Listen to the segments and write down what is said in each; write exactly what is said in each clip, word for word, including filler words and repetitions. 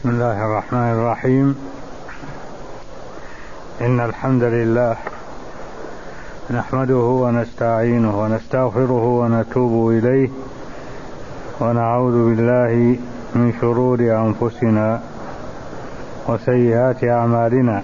بسم الله الرحمن الرحيم. إن الحمد لله نحمده ونستعينه ونستغفره ونتوب إليه، ونعوذ بالله من شرور أنفسنا وسيئات أعمالنا.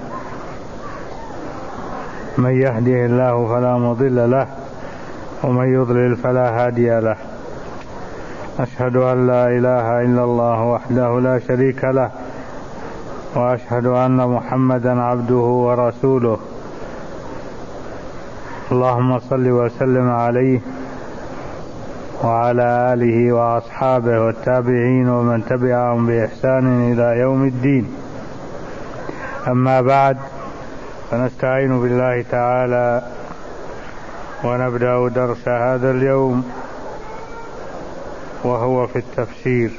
من يهده الله فلا مضل له، ومن يضلل فلا هادي له. أشهد أن لا إله إلا الله وحده لا شريك له، وأشهد أن محمدا عبده ورسوله. اللهم صل وسلم عليه وعلى آله وأصحابه والتابعين ومن تبعهم بإحسان إلى يوم الدين. أما بعد، فنستعين بالله تعالى ونبدأ درس هذا اليوم، وهو في التفسير،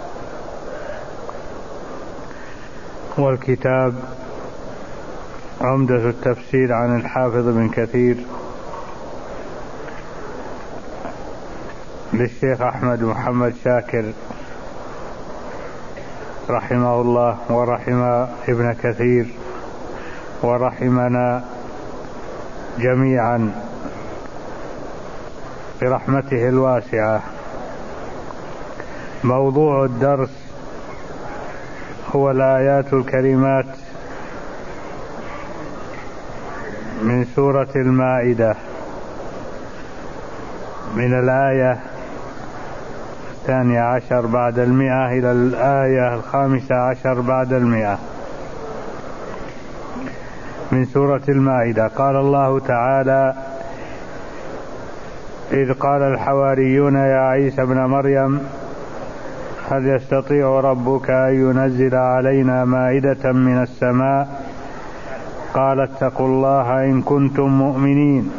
والكتاب عمدة التفسير عن الحافظ بن كثير للشيخ أحمد محمد شاكر رحمه الله، ورحم ابن كثير ورحمنا جميعا برحمته الواسعة. موضوع الدرس هو الآيات الكريمات من سورة المائدة، من الآية الثانية عشر بعد المئة إلى الآية الخامسة عشر بعد المئة من سورة المائدة. قال الله تعالى: إذ قال الحواريون يا عيسى ابن مريم هل يستطيع ربك أن ينزل علينا مائدة من السماء؟ قال اتقوا الله إن كنتم مؤمنين.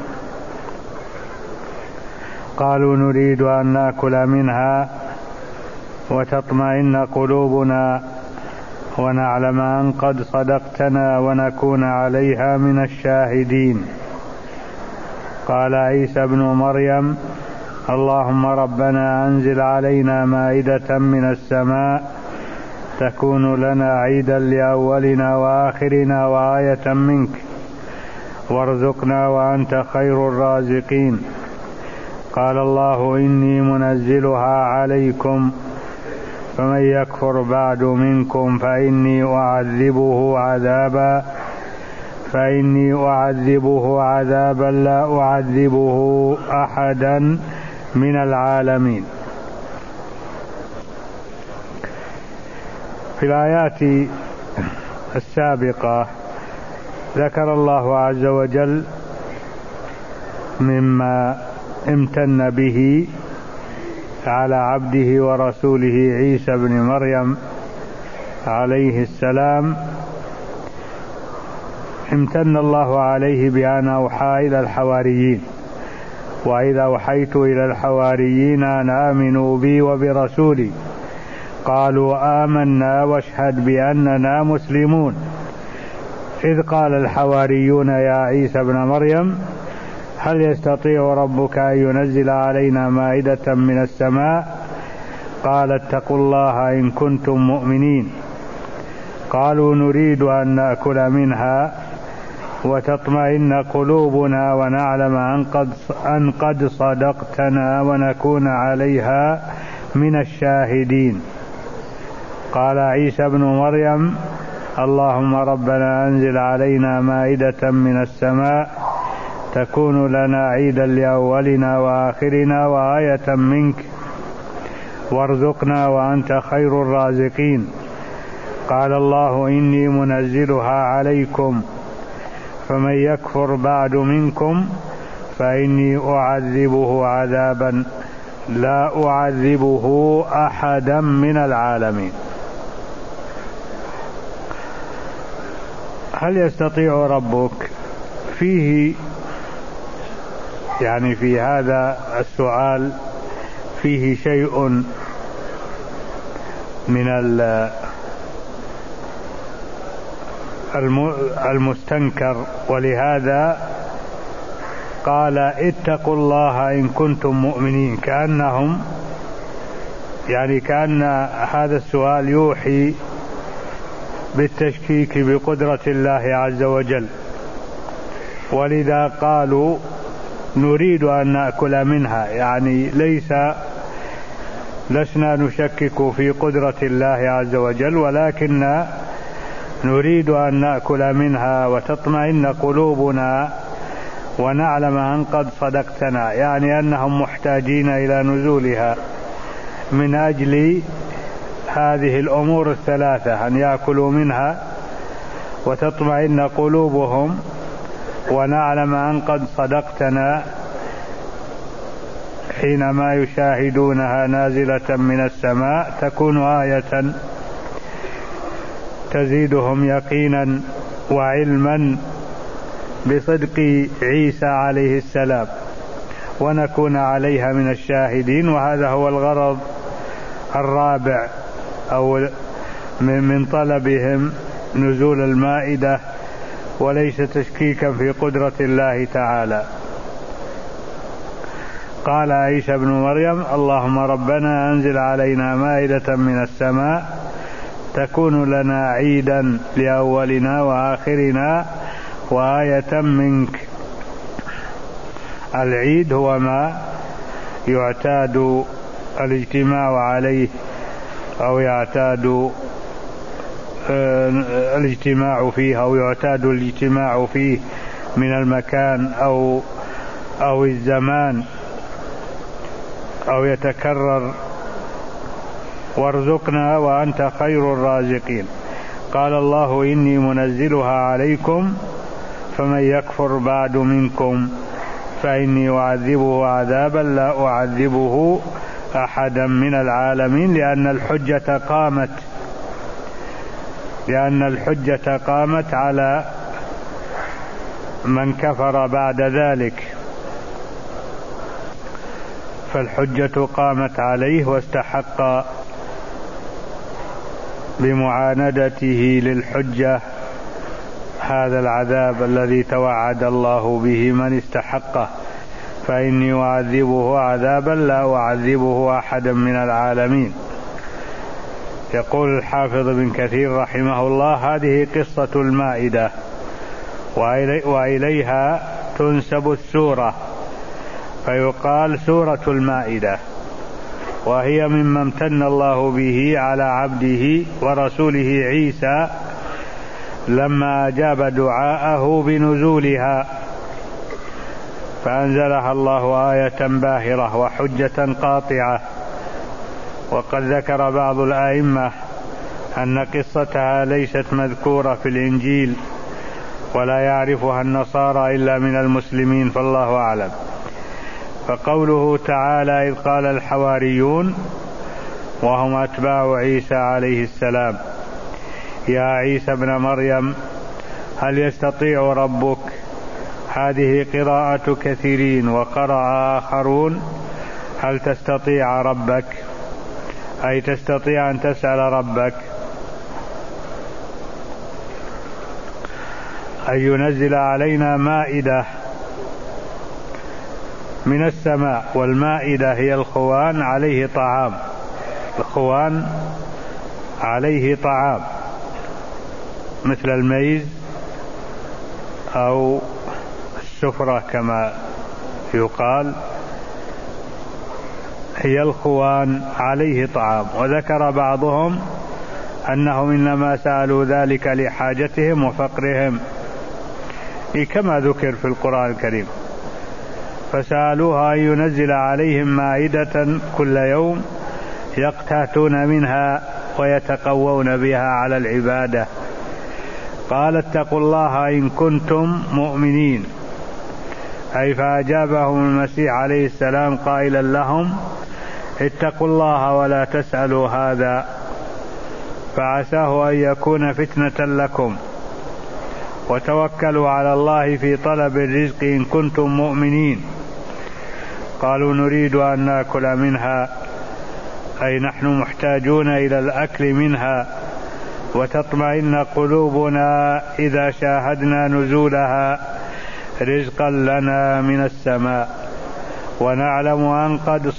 قالوا نريد أن نأكل منها وتطمئن قلوبنا ونعلم أن قد صدقتنا ونكون عليها من الشاهدين. قال عيسى ابن مريم اللهم ربنا أنزل علينا مائدة من السماء تكون لنا عيدا لأولنا وآخرنا وآية منك وارزقنا وأنت خير الرازقين. قال الله إني منزلها عليكم فمن يكفر بعد منكم فإني أعذبه عذابا فإني أعذبه عذابا لا أعذبه أحدا من العالمين. في الآيات السابقة ذكر الله عز وجل مما امتن به على عبده ورسوله عيسى بن مريم عليه السلام. امتن الله عليه بأن أوحى إلى الحواريين: وإذا أوحيت إلى الحواريين أن آمنوا بي وبرسولي قالوا آمنا واشهد بأننا مسلمون. إذ قال الحواريون يا عيسى ابن مريم هل يستطيع ربك أن ينزل علينا مائدة من السماء؟ قال اتقوا الله إن كنتم مؤمنين. قالوا نريد أن نأكل منها وتطمئن قلوبنا ونعلم أن قد, أن قد صدقتنا ونكون عليها من الشاهدين. قال عيسى بن مريم اللهم ربنا أنزل علينا مائدة من السماء تكون لنا عيدا لأولنا وآخرنا وآية منك وارزقنا وأنت خير الرازقين. قال الله إني منزلها عليكم فمن يكفر بعد منكم فإني أعذبه عذابا لا أعذبه أحدا من العالمين. هل يستطيع ربك؟ فيه يعني في هذا السؤال فيه شيء من المستنكر، ولهذا قال اتقوا الله إن كنتم مؤمنين، كأنهم يعني كأن هذا السؤال يوحي بالتشكيك بقدرة الله عز وجل، ولذا قالوا نريد أن نأكل منها، يعني ليس لسنا نشكك في قدرة الله عز وجل، ولكن نريد أن نأكل منها وتطمئن قلوبنا ونعلم أن قد صدقتنا، يعني أنهم محتاجين إلى نزولها من أجل هذه الأمور الثلاثة، أن يأكلوا منها وتطمئن قلوبهم ونعلم أن قد صدقتنا حينما يشاهدونها نازلة من السماء، تكون آية تزيدهم يقينا وعلما بصدق عيسى عليه السلام، ونكون عليها من الشاهدين. وهذا هو الغرض الرابع أو من طلبهم نزول المائدة، وليس تشكيكا في قدرة الله تعالى. قال عيسى ابن مريم: اللهم ربنا أنزل علينا مائدة من السماء تكون لنا عيدا لأولنا وآخرنا وآية منك. العيد هو ما يعتاد الاجتماع عليه أو يعتاد الاجتماع فيه أو يعتاد الاجتماع فيه من المكان أو أو الزمان أو يتكرر. وارزقنا وأنت خير الرازقين. قال الله: إني منزلها عليكم فمن يكفر بعد منكم فإني أعذبه عذابا لا أعذبه أحدا من العالمين، لأن الحجة قامت لأن الحجة قامت على من كفر بعد ذلك، فالحجة قامت عليه واستحق بمعاندته للحجة هذا العذاب الذي توعد الله به من استحقه، فإني أعذبه عذابا لا أعذبه أحدا من العالمين. يقول الحافظ بن كثير رحمه الله: هذه قصة المائدة، وإليها تنسب السورة، فيقال سورة المائدة، وهي مما امتن الله به على عبده ورسوله عيسى لما أجاب دعاءه بنزولها، فأنزلها الله آية باهرة وحجة قاطعة. وقد ذكر بعض الأئمة أن قصتها ليست مذكورة في الإنجيل ولا يعرفها النصارى إلا من المسلمين، فالله أعلم. فقوله تعالى: إذ قال الحواريون وهم أتباع عيسى عليه السلام: يا عيسى ابن مريم هل يستطيع ربك؟ هذه قراءة كثيرين، وقرأ آخرون: هل تستطيع ربك؟ أي تستطيع أن تسأل ربك أن ينزل علينا مائدة من السماء. والمائدة هي الخوان عليه طعام، الخوان عليه طعام مثل الميز أو السفرة كما يقال، هي الخوان عليه طعام. وذكر بعضهم أنهم إنما سألوا ذلك لحاجتهم وفقرهم، كما ذكر في القرآن الكريم، فسألوها أن ينزل عليهم مائدة كل يوم يقتاتون منها ويتقوون بها على العبادة. قال: اتقوا الله إن كنتم مؤمنين، أي فأجابهم المسيح عليه السلام قائلا لهم: اتقوا الله ولا تسألوا هذا، فعساه أن يكون فتنة لكم، وتوكلوا على الله في طلب الرزق إن كنتم مؤمنين. قالوا: نريد أن نأكل منها، أي نحن محتاجون إلى الأكل منها، وتطمئن قلوبنا إذا شاهدنا نزولها رزقا لنا من السماء، ونعلم أن قد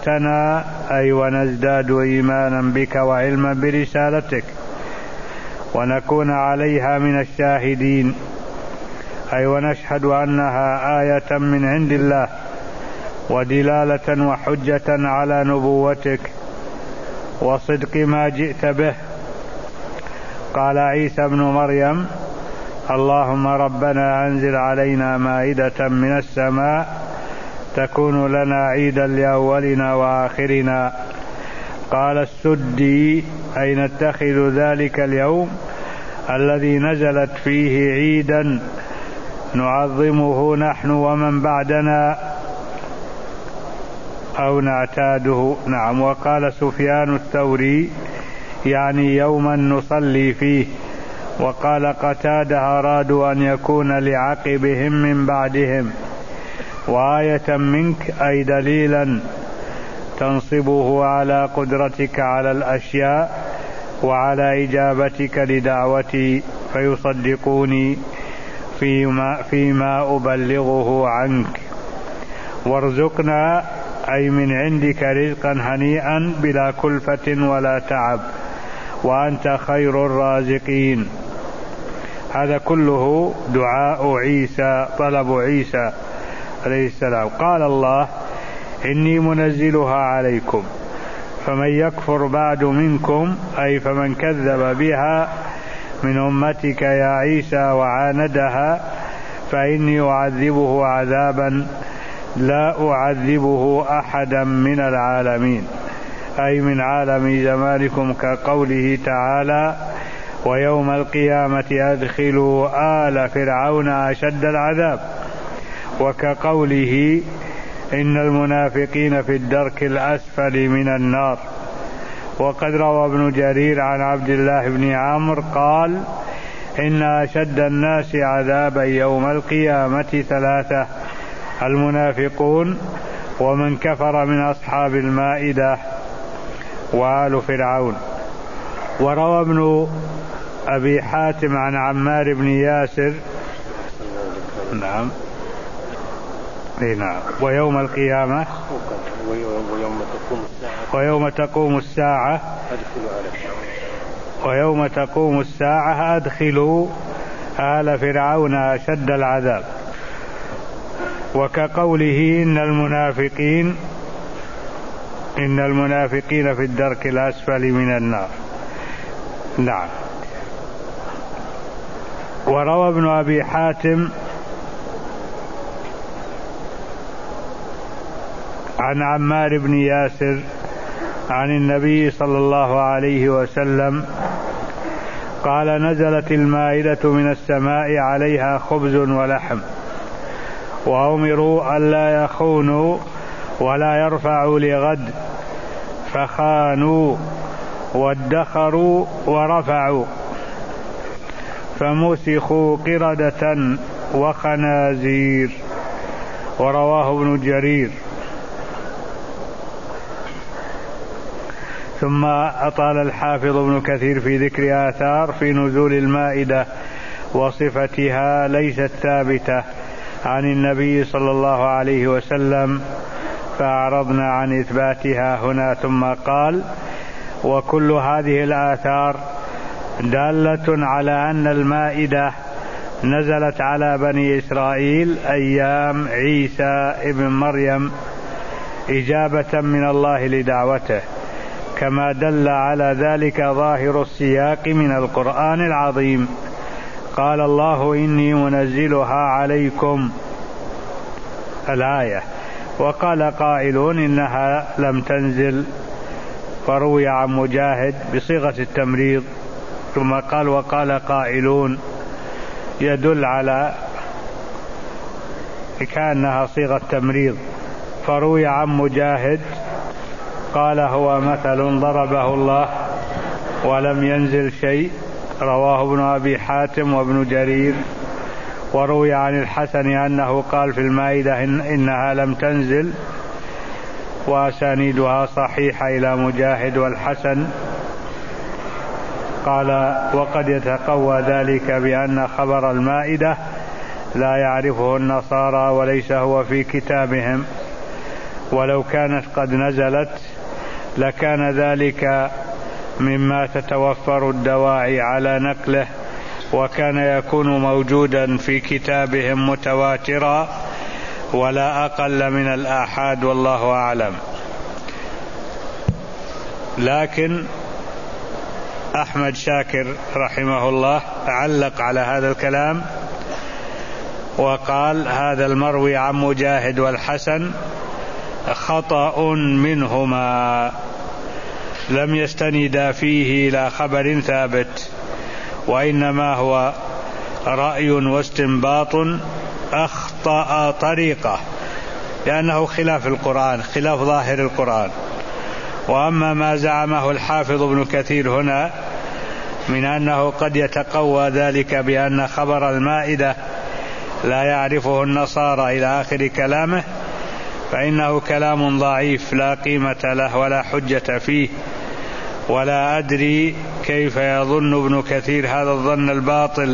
صدقتنا، أي ونزداد إيمانا بك وعلما برسالتك، ونكون عليها من الشاهدين، أي ونشهد أنها آية من عند الله ودلالة وحجة على نبوتك وصدق ما جئت به. قال عيسى ابن مريم: اللهم ربنا أنزل علينا مائدة من السماء تكون لنا عيدا لأولنا وآخرنا. قال السدي: أي نتخذ ذلك اليوم الذي نزلت فيه عيدا نعظمه نحن ومن بعدنا أو نعتاده. نعم. وقال سفيان الثوري: يعني يوما نصلي فيه. وقال قتادة: أرادوا أن يكون لعقبهم من بعدهم. وآية منك أي دليلا تنصبه على قدرتك على الأشياء وعلى إجابتك لدعوتي فيصدقوني فيما, فيما أبلغه عنك. وارزقنا أي من عندك رزقا هنيئا بلا كلفة ولا تعب، وأنت خير الرازقين. هذا كله دعاء عيسى، طلب عيسى عليه السلام. قال الله: إني منزلها عليكم فمن يكفر بعد منكم، أي فمن كذب بها من أمتك يا عيسى وعاندها فإني أعذبه عذابا لا أعذبه أحدا من العالمين، أي من عالم زمانكم، كقوله تعالى: ويوم القيامة أدخلوا آل فرعون أشد العذاب، وكقوله: إن المنافقين في الدرك الأسفل من النار. وقد روى ابن جرير عن عبد الله بن عمرو قال: إن أشد الناس عذابا يوم القيامة ثلاثة: المنافقون، ومن كفر من أصحاب المائدة، وآل فرعون. وروى ابن أبي حاتم عن عمار بن ياسر: نعم نعم ويوم القيامة ويوم تقوم الساعة ويوم تقوم الساعة أدخلوا آل فرعون أشد العذاب. وكقوله: إن المنافقين إن المنافقين في الدرك الأسفل من النار. نعم. وروى ابن أبي حاتم عن عمار بن ياسر عن النبي صلى الله عليه وسلم قال: نزلت المائدة من السماء عليها خبز ولحم، وأمروا ألا يخونوا ولا يرفعوا لغد، فخانوا وادخروا ورفعوا، فمسخوا قردة وخنازير. ورواه ابن جرير. ثم أطال الحافظ ابن كثير في ذكر آثار في نزول المائدة وصفتها ليست ثابتة عن النبي صلى الله عليه وسلم، فأعرضنا عن إثباتها هنا. ثم قال: وكل هذه الآثار دالة على أن المائدة نزلت على بني إسرائيل أيام عيسى ابن مريم إجابة من الله لدعوته، كما دل على ذلك ظاهر السياق من القرآن العظيم. قال الله: إني منزلها عليكم، الآية. وقال قائلون إنها لم تنزل، فروي عن مجاهد بصيغة التمريض. ثم قال: وقال قائلون، يدل على كأنها صيغة تمريض. فروي عن مجاهد قال: هو مثل ضربه الله ولم ينزل شيء. رواه ابن أبي حاتم وابن جرير. وروي عن الحسن أنه قال في المائدة إن إنها لم تنزل، وأسانيدها صحيحة إلى مجاهد والحسن. قال: وقد يتقوى ذلك بأن خبر المائدة لا يعرفه النصارى وليس هو في كتابهم، ولو كانت قد نزلت لكان ذلك مما تتوفر الدواعي على نقله، وكان يكون موجودا في كتابهم متواترا ولا أقل من الآحاد، والله أعلم. لكن أحمد شاكر رحمه الله علق على هذا الكلام وقال: هذا المروي عن مجاهد والحسن خطأ منهما، لم يستند فيه إلى خبر ثابت، وإنما هو رأي واستنباط أخطأ طريقة، لأنه خلاف القرآن، خلاف ظاهر القرآن. وأما ما زعمه الحافظ ابن كثير هنا من أنه قد يتقوى ذلك بأن خبر المائدة لا يعرفه النصارى إلى آخر كلامه، فإنه كلام ضعيف لا قيمة له ولا حجة فيه، ولا أدري كيف يظن ابن كثير هذا الظن الباطل،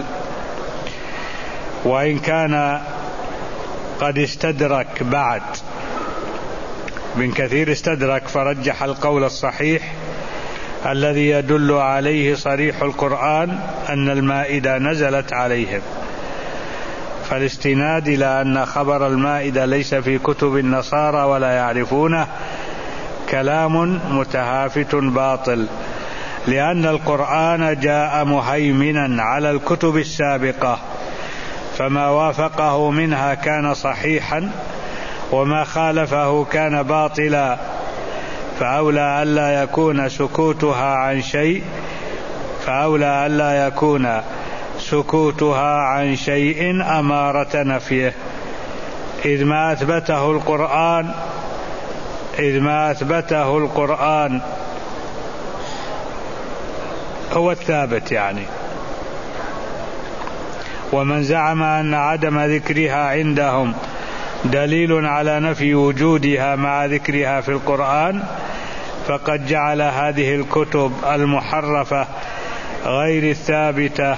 وإن كان قد استدرك بعد. ابن كثير استدرك فرجح القول الصحيح الذي يدل عليه صريح القرآن أن المائدة نزلت عليهم، فالاستناد إلى أن خبر المائدة ليس في كتب النصارى ولا يعرفونه كلام متهافت باطل، لأن القرآن جاء مهيمنا على الكتب السابقة، فما وافقه منها كان صحيحا وما خالفه كان باطلا، فأولى ألا يكون سكوتها عن شيء فأولى ألا يكون سكوتها عن شيء أمارة نفيه، إذ ما أثبته القرآن إذ ما أثبته القرآن هو الثابت يعني. ومن زعم أن عدم ذكرها عندهم دليل على نفي وجودها مع ذكرها في القرآن فقد جعل هذه الكتب المحرفة غير الثابتة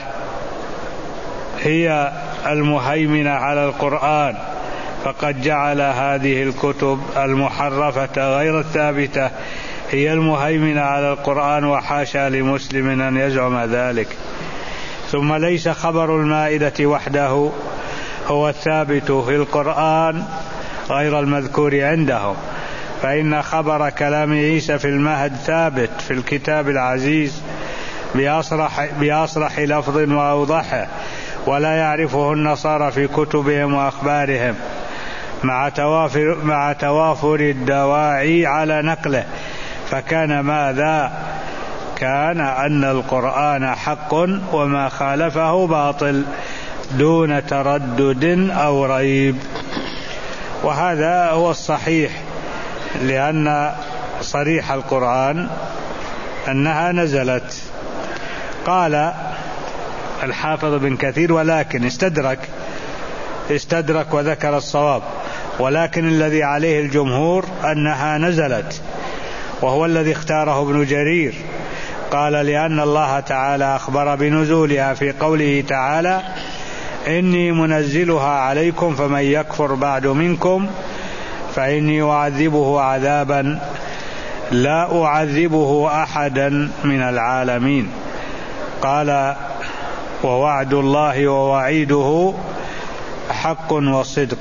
هي المهيمنة على القرآن فقد جعل هذه الكتب المحرفة غير الثابتة هي المهيمنة على القرآن، وحاشا لمسلم أن يزعم ذلك. ثم ليس خبر المائدة وحده هو الثابت في القرآن غير المذكور عندهم، فإن خبر كلام عيسى في المهد ثابت في الكتاب العزيز بأصرح, بأصرح لفظ وأوضحه، ولا يعرفه النصارى في كتبهم وأخبارهم مع توافر, مع توافر الدواعي على نقله. فكان ماذا؟ كان أن القرآن حق وما خالفه باطل دون تردد أو ريب، وهذا هو الصحيح، لأن صريح القرآن أنها نزلت. قال الحافظ بن كثير: ولكن استدرك استدرك وذكر الصواب، ولكن الذي عليه الجمهور أنها نزلت، وهو الذي اختاره ابن جرير. قال: لأن الله تعالى أخبر بنزولها في قوله تعالى: إني منزلها عليكم فمن يكفر بعد منكم فإني أعذبه عذابا لا أعذبه أحدا من العالمين. قال: ووعد الله ووعيده حق وصدق.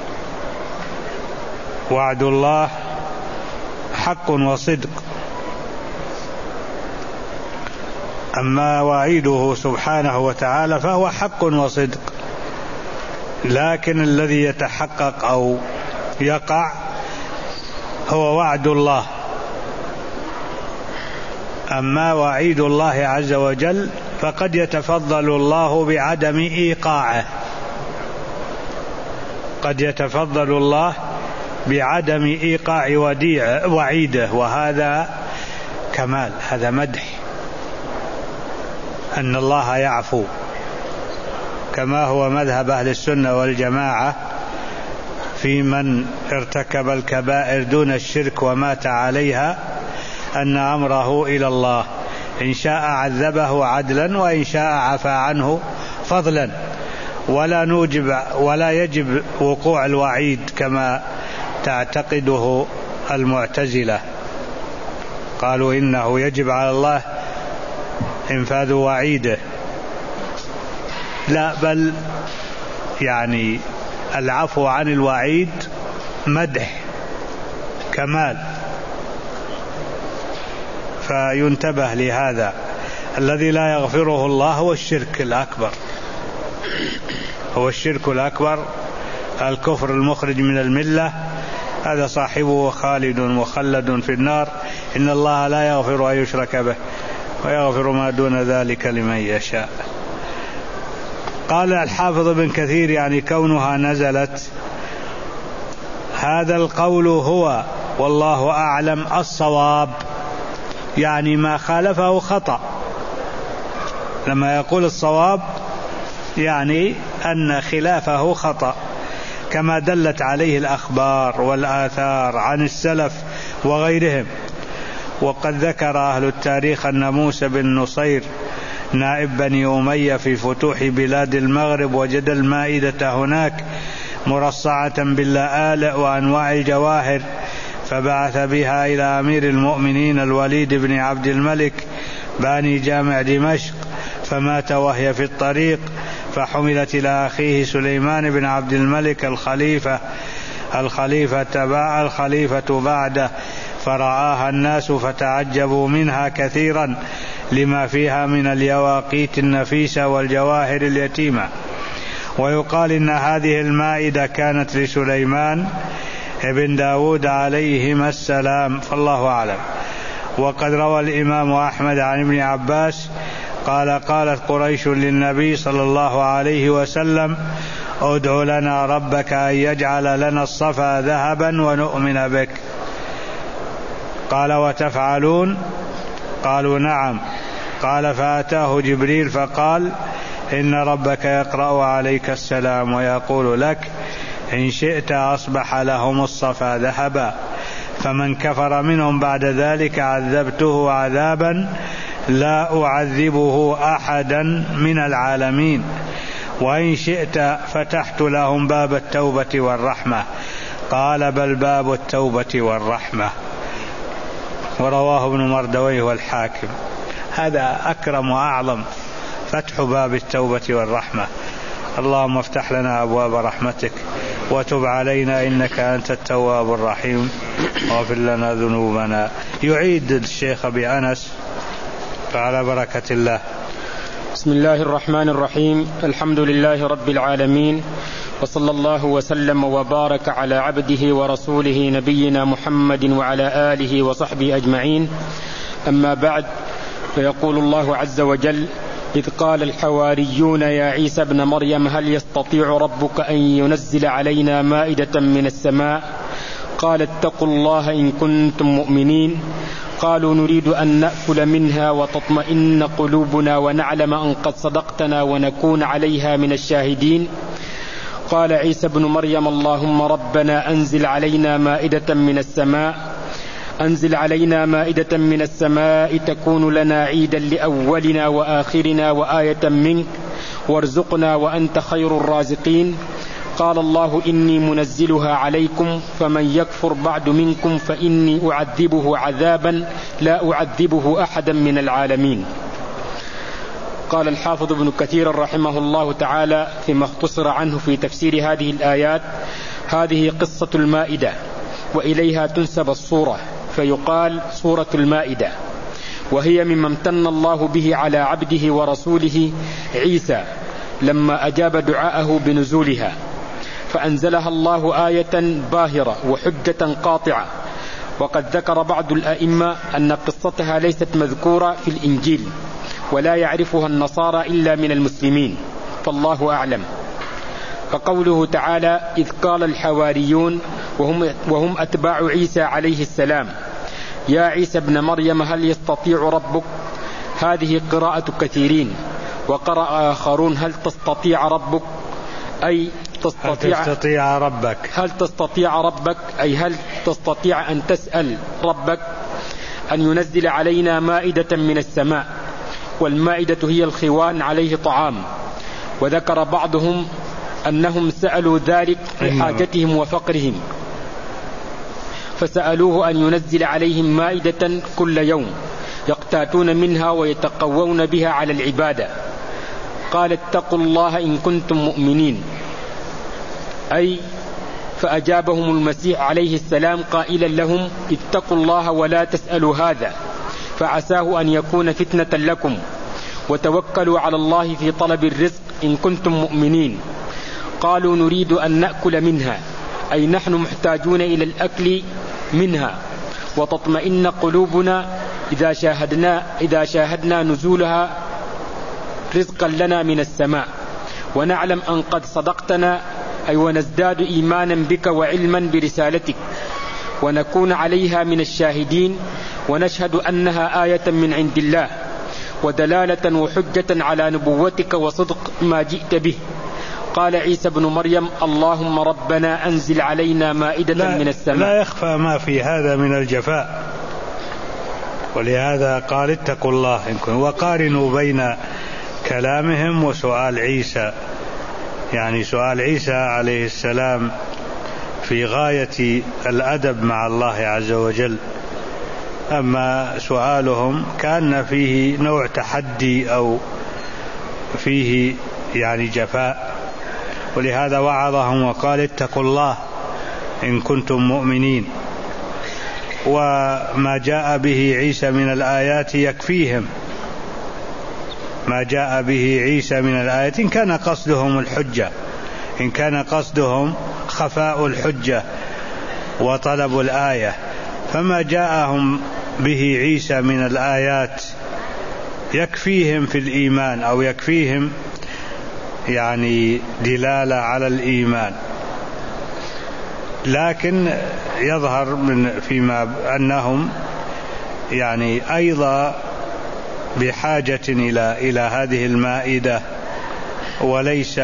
وعد الله حق وصدق، أما وعيده سبحانه وتعالى فهو حق وصدق، لكن الذي يتحقق أو يقع هو وعد الله. أما وعيد الله عز وجل فقد يتفضل الله بعدم إيقاعه، قد يتفضل الله بعدم إيقاع وديع وعيده، وهذا كمال، هذا مدح أن الله يعفو، كما هو مذهب أهل السنة والجماعة في من ارتكب الكبائر دون الشرك ومات عليها، أن أمره إلى الله، إن شاء عذبه عدلا وإن شاء عفى عنه فضلا، ولا نوجب ولا يجب وقوع الوعيد كما تعتقده المعتزلة. قالوا إنه يجب على الله إنفاذ وعيده، لا بل يعني العفو عن الوعيد مدح كمال، فينتبه لهذا. الذي لا يغفره الله هو الشرك الأكبر، هو الشرك الأكبر، الكفر المخرج من الملة، هذا صاحبه خالد مخلد في النار. إن الله لا يغفر أن يشرك به ويغفر ما دون ذلك لمن يشاء. قال الحافظ ابن كثير يعني كونها نزلت، هذا القول هو والله أعلم الصواب، يعني ما خالفه خطأ. لما يقول الصواب يعني أن خلافه خطأ، كما دلت عليه الأخبار والآثار عن السلف وغيرهم. وقد ذكر أهل التاريخ أن موسى بن نصير نائب بني أمية في فتوح بلاد المغرب وجد المائدة هناك مرصعة باللآلئ وأنواع الجواهر، فبعث بها إلى أمير المؤمنين الوليد بن عبد الملك باني جامع دمشق، فمات وهي في الطريق، فحملت إلى أخيه سليمان بن عبد الملك الخليفة الخليفة الخليفة بعده، فرآها الناس فتعجبوا منها كثيرا لما فيها من اليواقيت النفيسة والجواهر اليتيمة. ويقال إن هذه المائدة كانت لسليمان ابن داود عليهما السلام، فالله أعلم. وقد روى الإمام أحمد عن ابن عباس قال قالت قريش للنبي صلى الله عليه وسلم ادع لنا ربك أن يجعل لنا الصفا ذهبا ونؤمن بك. قال وتفعلون؟ قالوا نعم. قال فأتاه جبريل فقال إن ربك يقرأ عليك السلام ويقول لك إن شئت أصبح لهم الصفا ذهبا، فمن كفر منهم بعد ذلك عذبته عذابا لا أعذبه أحدا من العالمين، وإن شئت فتحت لهم باب التوبة والرحمة. قال بل باب التوبة والرحمة. ورواه ابن مردويه والحاكم. هذا أكرم وأعظم، فتح باب التوبة والرحمة. اللهم افتح لنا أبواب رحمتك وتب علينا إنك أنت التواب الرحيم واغفر لنا ذنوبنا. يعيد الشيخ بأنس على بركة الله. بسم الله الرحمن الرحيم. الحمد لله رب العالمين، وصلى الله وسلم وبارك على عبده ورسوله نبينا محمد وعلى آله وصحبه أجمعين. أما بعد، فيقول الله عز وجل إذ قال الحواريون يا عيسى ابن مريم هل يستطيع ربك أن ينزل علينا مائدة من السماء؟ قال اتقوا الله إن كنتم مؤمنين. قالوا نريد أن نأكل منها وتطمئن قلوبنا ونعلم أن قد صدقتنا ونكون عليها من الشاهدين. قال عيسى ابن مريم اللهم ربنا أنزل علينا مائدة من السماء أنزل علينا مائدة من السماء تكون لنا عيدا لأولنا وآخرنا وآية منك وارزقنا وأنت خير الرازقين. قال الله إني منزلها عليكم فمن يكفر بعد منكم فإني أعذبه عذابا لا أعذبه أحدا من العالمين. قال الحافظ ابن كثير رحمه الله تعالى فيما اختصر عنه في تفسير هذه الآيات: هذه قصة المائدة وإليها تنسب الصورة، فيقال سورة المائدة، وهي مما امتن الله به على عبده ورسوله عيسى لما أجاب دعاءه بنزولها، فأنزلها الله آية باهرة وحجة قاطعة. وقد ذكر بعض الأئمة أن قصتها ليست مذكورة في الإنجيل ولا يعرفها النصارى إلا من المسلمين، فالله أعلم. فقوله تعالى إذ قال الحواريون وهم, وهم أتباع عيسى عليه السلام يا عيسى ابن مريم هل يستطيع ربك، هذه قراءة كثيرين. وقرأ آخرون هل تستطيع ربك أي تستطيع, هل تستطيع ربك هل تستطيع ربك أي هل تستطيع أن تسأل ربك أن ينزل علينا مائدة من السماء، والمائدة هي الخوان عليه طعام. وذكر بعضهم أنهم سألوا ذلك لحاجتهم وفقرهم. فسألوه أن ينزل عليهم مائدة كل يوم يقتاتون منها ويتقوون بها على العبادة. قال اتقوا الله إن كنتم مؤمنين، أي فأجابهم المسيح عليه السلام قائلا لهم اتقوا الله ولا تسألوا هذا فعساه أن يكون فتنة لكم، وتوكلوا على الله في طلب الرزق إن كنتم مؤمنين. قالوا نريد أن نأكل منها، أي نحن محتاجون إلى الأكل منها، وتطمئن قلوبنا إذا شاهدنا, إذا شاهدنا نزولها رزقا لنا من السماء، ونعلم أن قد صدقتنا، أي ونزداد إيمانا بك وعلما برسالتك، ونكون عليها من الشاهدين، ونشهد أنها آية من عند الله ودلالة وحجة على نبوتك وصدق ما جئت به. قال عيسى بن مريم اللهم ربنا أنزل علينا مائدة من السماء. لا يخفى ما في هذا من الجفاء، ولهذا قال اتقوا الله. وقارنوا بين كلامهم وسؤال عيسى، يعني سؤال عيسى عليه السلام في غاية الأدب مع الله عز وجل، أما سؤالهم كان فيه نوع تحدي أو فيه يعني جفاء، ولهذا وعظهم وقال اتقوا الله إن كنتم مؤمنين. وما جاء به عيسى من الآيات يكفيهم، ما جاء به عيسى من الآيات إن كان قصدهم الحجة، إن كان قصدهم خفاء الحجة وطلب الآية، فما جاءهم به عيسى من الآيات يكفيهم في الإيمان، أو يكفيهم يعني دلالة على الإيمان. لكن يظهر من فيما أنهم يعني أيضا بحاجة إلى إلى هذه المائدة، وليس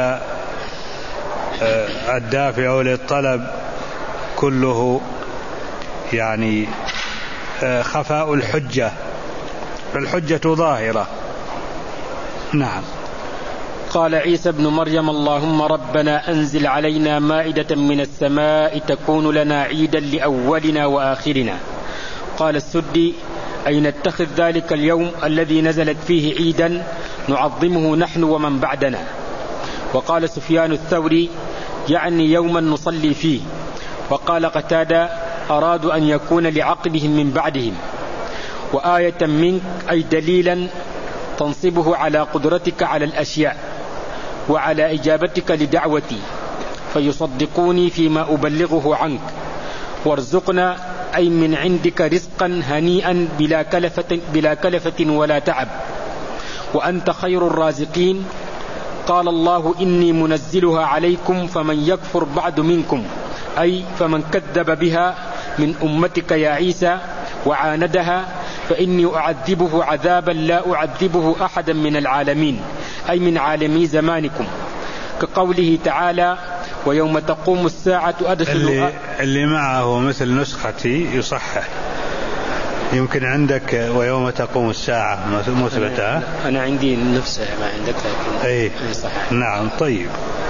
الدافع للطلب كله يعني خفاء الحجة، فالحجة ظاهرة. نعم. قال عيسى بن مريم اللهم ربنا أنزل علينا مائدة من السماء تكون لنا عيدا لأولنا وآخرنا. قال السدي أي نتخذ ذلك اليوم الذي نزلت فيه عيدا نعظمه نحن ومن بعدنا. وقال سفيان الثوري يعني يوما نصلي فيه. وقال قتادة أرادوا أن يكون لعقبهم من بعدهم. وآية منك أي دليلا تنصبه على قدرتك على الأشياء وعلى إجابتك لدعوتي فيصدقوني فيما أبلغه عنك، وارزقنا أي من عندك رزقا هنيئا بلا كلفة, بلا كلفة ولا تعب، وأنت خير الرازقين. قال الله إني منزلها عليكم فمن يكفر بعد منكم، أي فمن كذب بها من أمتك يا عيسى وعاندها فإني أعذبه عذابا لا أعذبه أحدا من العالمين، أي من عالمي زمانكم، كقوله تعالى ويوم تقوم الساعة أدخل. اللي, اللي معه مثل نسختي يصحح، يمكن عندك ويوم تقوم الساعة مثبتة. أنا, أنا عندي نفسها ما عندك، لكن أي صحيح. نعم. طيب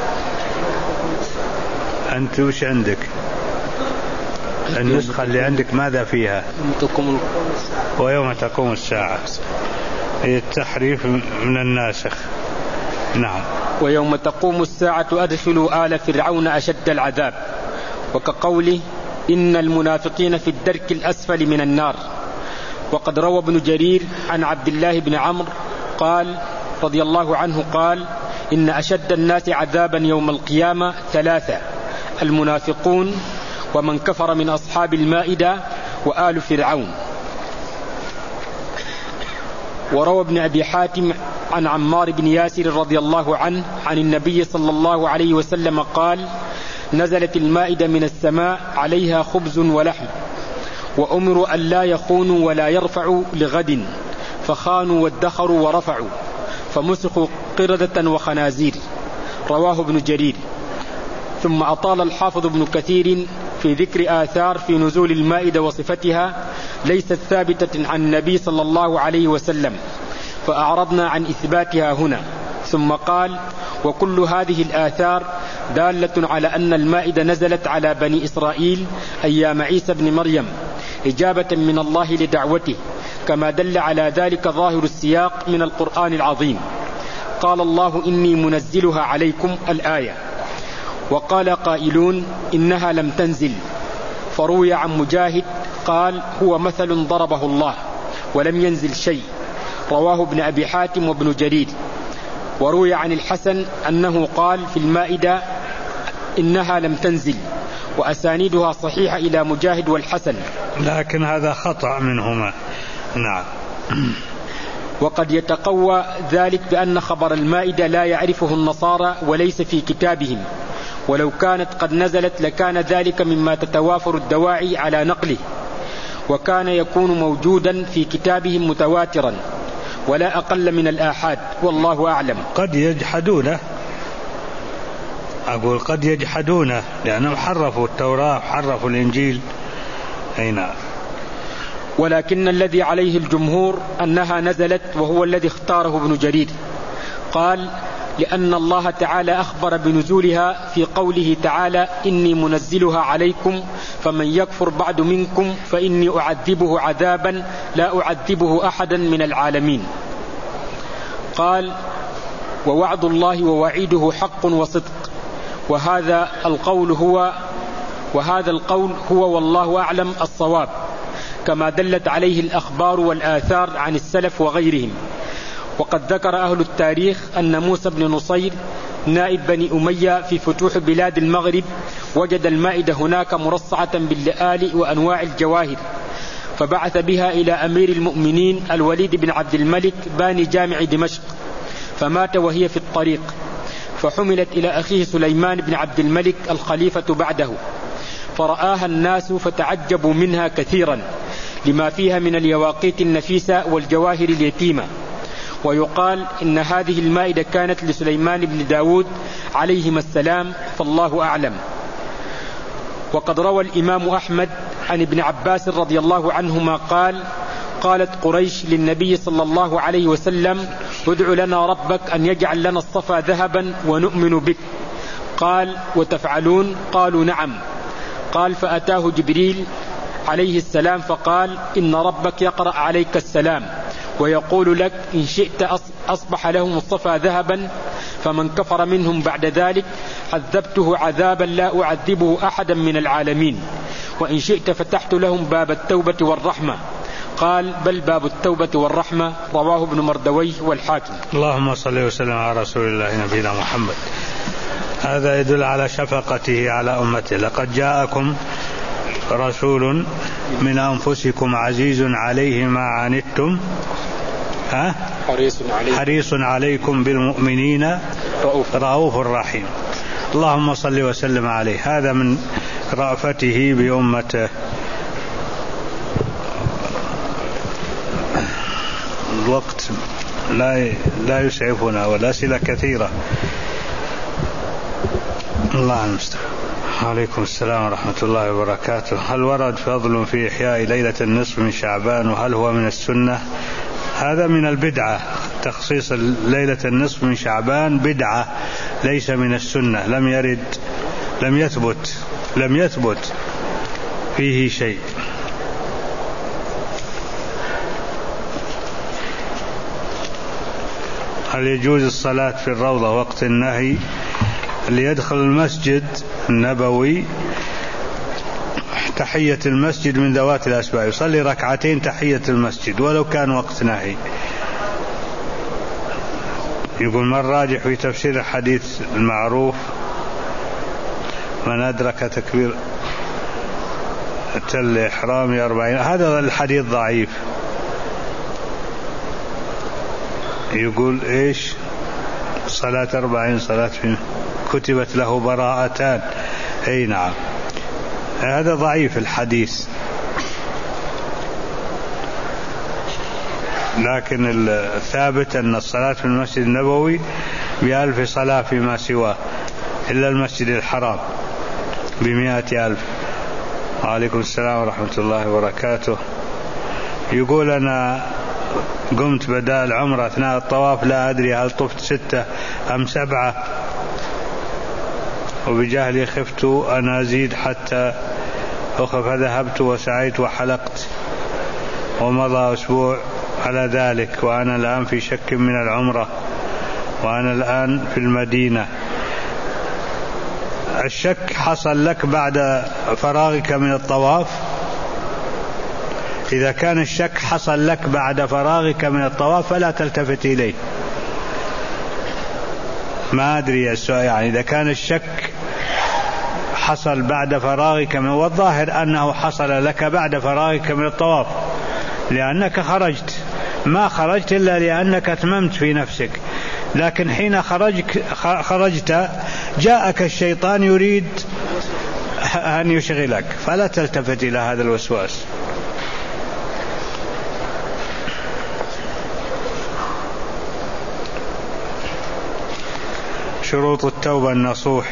أنت وش عندك؟ النسخة اللي عندك ماذا فيها؟ ويوم تقوم الساعة، هي التحريف من الناسخ. نعم. ويوم تقوم الساعة أدخلوا آل فرعون أشد العذاب، وكقوله إن المنافقين في الدرك الأسفل من النار. وقد روى ابن جرير عن عبد الله بن عمرو قال رضي الله عنه قال إن أشد الناس عذابا يوم القيامة ثلاثة: المنافقون، ومن كفر من أصحاب المائدة، وآل فرعون. وروى ابن أبي حاتم عن عمار بن ياسر رضي الله عنه عن النبي صلى الله عليه وسلم قال نزلت المائدة من السماء عليها خبز ولحم، وأمروا أن لا يخونوا ولا يرفعوا لغد، فخانوا وادخروا ورفعوا، فمسخوا قردة وخنازير. رواه ابن جرير. ثم أطال الحافظ ابن كثير في ذكر آثار في نزول المائدة وصفتها ليست ثابتة عن النبي صلى الله عليه وسلم، فأعرضنا عن إثباتها هنا. ثم قال وكل هذه الآثار دالة على أن المائدة نزلت على بني إسرائيل أيام عيسى بن مريم إجابة من الله لدعوته، كما دل على ذلك ظاهر السياق من القرآن العظيم. قال الله إني منزلها عليكم الآية. وقال قائلون إنها لم تنزل، فروي عن مجاهد قال هو مثل ضربه الله ولم ينزل شيء، رواه ابن أبي حاتم وابن جرير. وروي عن الحسن أنه قال في المائدة إنها لم تنزل، وأسانيدها صحيحة إلى مجاهد والحسن، لكن هذا خطأ منهما. نعم. وقد يتقوى ذلك بأن خبر المائدة لا يعرفه النصارى وليس في كتابهم، ولو كانت قد نزلت لكان ذلك مما تتوافر الدواعي على نقله، وكان يكون موجودا في كتابهم متواترا ولا أقل من الآحاد، والله أعلم. قد يجحدونه، أقول قد يجحدونه لأنهم حرفوا التوراة وحرفوا الإنجيل. أي نعم. ولكن الذي عليه الجمهور أنها نزلت، وهو الذي اختاره ابن جرير. قال لأن الله تعالى أخبر بنزولها في قوله تعالى إني منزلها عليكم فمن يكفر بعد منكم فإني أعذبه عذابا لا أعذبه أحدا من العالمين. قال ووعد الله ووعيده حق وصدق، وهذا القول هو وهذا القول هو والله أعلم الصواب، كما دلت عليه الأخبار والآثار عن السلف وغيرهم. وقد ذكر أهل التاريخ أن موسى بن نصير نائب بني أمية في فتوح بلاد المغرب وجد المائدة هناك مرصعة باللآلئ وأنواع الجواهر، فبعث بها إلى أمير المؤمنين الوليد بن عبد الملك باني جامع دمشق، فمات وهي في الطريق، فحملت إلى أخيه سليمان بن عبد الملك الخليفة بعده، فرآها الناس فتعجبوا منها كثيرا لما فيها من اليواقيت النفيسة والجواهر اليتيمة. ويقال إن هذه المائدة كانت لسليمان بن داود عليهما السلام، فالله أعلم. وقد روى الإمام أحمد عن ابن عباس رضي الله عنهما قال قالت قريش للنبي صلى الله عليه وسلم ادع لنا ربك أن يجعل لنا الصفا ذهبا ونؤمن بك. قال وتفعلون؟ قالوا نعم. قال فأتاه جبريل عليه السلام فقال إن ربك يقرأ عليك السلام ويقول لك إن شئت أصبح لهم الصفا ذهبا، فمن كفر منهم بعد ذلك عذبته عذابا لا أعذبه أحدا من العالمين، وإن شئت فتحت لهم باب التوبة والرحمة. قال بل باب التوبة والرحمة، رواه ابن مردويه والحاكم. اللهم صل وسلم على رسول الله نبينا محمد. هذا يدل على شفقته على أمته. لقد جاءكم رسول من أنفسكم عزيز عليه ما عنتم ها؟ حريص, عليكم. حريص عليكم بالمؤمنين رؤوف, رؤوف رحيم. اللهم صل وسلم عليه. هذا من رأفته بأمته. الوقت لا لا يسعفنا والأسئلة كثيرة. الله المستعان. عليكم السلام ورحمة الله وبركاته. هل ورد فضل في إحياء ليلة النصف من شعبان، وهل هو من السنة؟ هذا من البدعة. تخصيص ليلة النصف من شعبان بدعة، ليس من السنة. لم يرد لم يثبت لم يثبت فيه شيء. هل يجوز الصلاة في الروضة وقت النهي؟ ليدخل المسجد النبوي تحية المسجد من ذوات الأسباب، يصلي ركعتين تحية المسجد ولو كان وقت نهي. يقول ما الراجح في تفسير الحديث المعروف من أدرك تكبير الإحرام أربعين؟ هذا الحديث ضعيف. يقول إيش صلاة أربعين صلاة في كتبت له براءتان. أي نعم، هذا ضعيف الحديث. لكن الثابت أن الصلاة في المسجد النبوي بألف صلاة فيما سواه إلا المسجد الحرام بمئة ألف. وعليكم السلام ورحمة الله وبركاته. يقول أنا قمت بدال عمرة أثناء الطواف، لا أدري هل طفت ستة أم سبعة. وبجهلي خفت أن أزيد حتى أخف، فذهبت وسعيت وحلقت، ومضى أسبوع على ذلك، وأنا الآن في شك من العمرة، وأنا الآن في المدينة. الشك حصل لك بعد فراغك من الطواف؟ إذا كان الشك حصل لك بعد فراغك من الطواف فلا تلتفت إليه. ما أدري السؤال، يعني إذا كان الشك حصل بعد فراغك من، والظاهر أنه حصل لك بعد فراغك من الطواف، لأنك خرجت، ما خرجت إلا لأنك أتممت في نفسك، لكن حين خرجت جاءك الشيطان يريد أن يشغلك، فلا تلتفت إلى هذا الوسواس. شروط التوبة النصوح.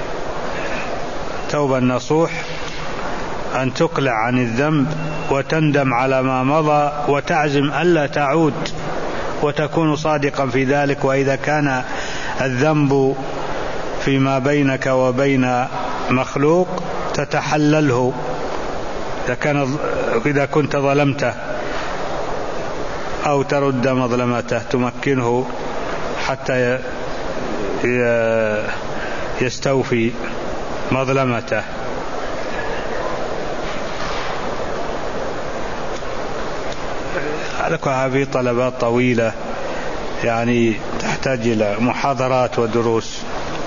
توبة النصوح أن تقلع عن الذنب وتندم على ما مضى وتعزم ألا تعود، وتكون صادقا في ذلك. وإذا كان الذنب فيما بينك وبين مخلوق تتحلله، إذا كان إذا كنت ظلمته أو ترد مظلمته تمكنه حتى يستوفي مظلمته. هذه طلبات طويلة يعني تحتاج إلى محاضرات ودروس.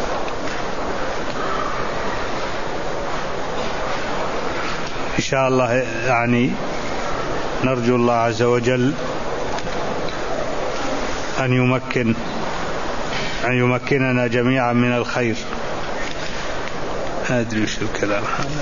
إن شاء الله يعني نرجو الله عز وجل أن يمكن أن يمكننا جميعا من الخير. أدري وش الكلام.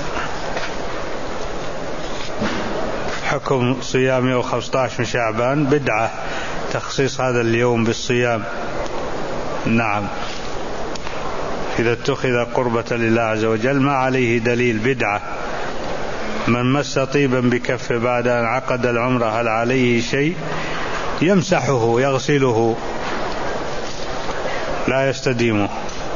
حكم صيام يوم خمسة عشر من شعبان بدعة، تخصيص هذا اليوم بالصيام. نعم، إذا اتخذ قربة لله عز وجل ما عليه دليل، بدعة. من مس طيبا بكف بعد أن عقد العمرة هل عليه شيء؟ يمسحه يغسله لا يستديمه.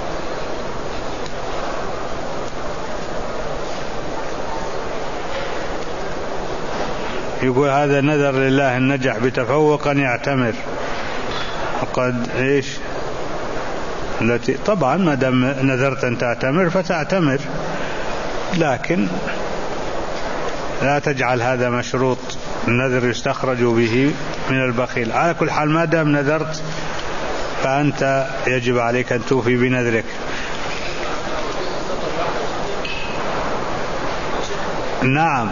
يقول هذا نذر لله النجح بتفوق أن يعتمر، وقد إيش التي طبعا ما دام نذرت أن تعتمر فتعتمر، لكن لا تجعل هذا مشروط، النذر يستخرج به من البخيل. على كل حال ما دام نذرت فأنت يجب عليك أن توفي بنذرك. نعم،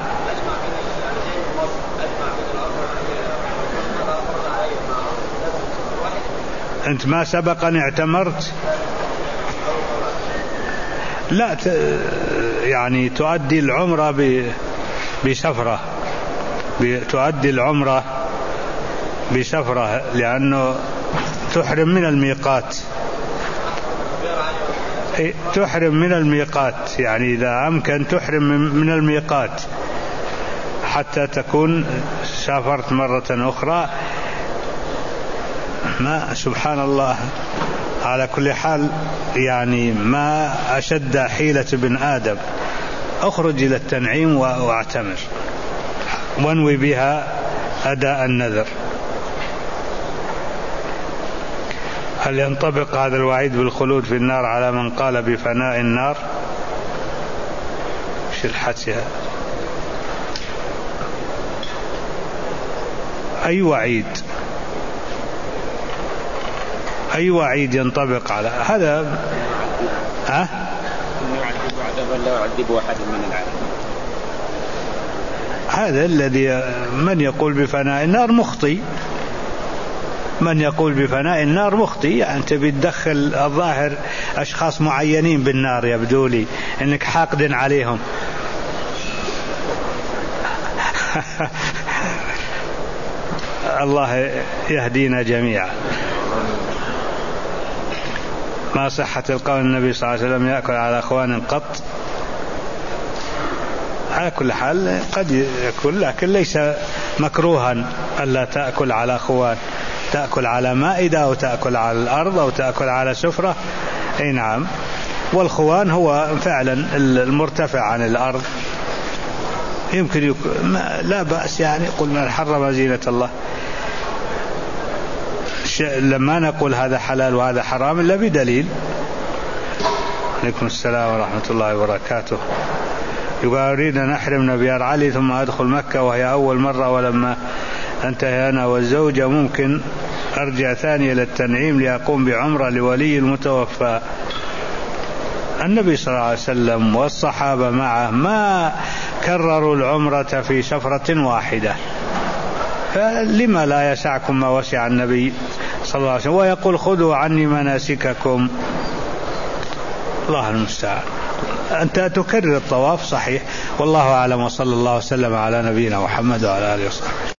أنت ما سبق أن اعتمرت؟ لا ت... يعني تؤدي العمرة ب... بسفرة ب... تؤدي العمرة بسفرة، لأنه تحرم من الميقات، تحرم من الميقات، يعني إذا أمكن تحرم من الميقات حتى تكون سافرت مرة أخرى. ما سبحان الله. على كل حال يعني ما أشد حيلة ابن آدم، أخرج إلى التنعيم واعتمر وانوي بها أداء النذر. هل ينطبق هذا الوعيد بالخلود في النار على من قال بفناء النار؟ مش الحسي أي وعيد؟ أي وعيد ينطبق على هذا؟ ها؟ لا يعذب أحد من العالم. هذا الذي من يقول بفناء النار مخطئ، من يقول بفناء النار مخطئ. يعني أنت بتدخل الظاهر أشخاص معينين بالنار، يبدو لي أنك حاقد عليهم. الله يهدينا جميعا. ما صحة القول النبي صلى الله عليه وسلم يأكل على أخوان قط؟ على كل حال قد يأكل، لكن ليس مكروها ألا تأكل على أخوان، تأكل على مائدة أو تأكل على الأرض أو تأكل على سفرة. أي نعم. والخوان هو فعلا المرتفع عن الأرض، يمكن يكون لا بأس يعني قل من حرم زينة الله، لما نقول هذا حلال وهذا حرام إلا بدليل. عليكم السلام ورحمة الله وبركاته. يقول أريد أن أحرم نبيار علي ثم أدخل مكة وهي أول مرة، ولما انتهي أنا والزوجة ممكن أرجع ثانية للتنعيم لأقوم بعمرة لولي المتوفى. النبي صلى الله عليه وسلم والصحابة معه ما كرروا العمرة في سفرة واحدة، فلما لا يسعكم ما وسع النبي صلى الله عليه وسلم، ويقول خذوا عني مناسككم. الله المستعان. أنت تكرر الطواف صحيح، والله أعلم، وصلى الله وسلم على نبينا محمد وعلى آله وصحبه.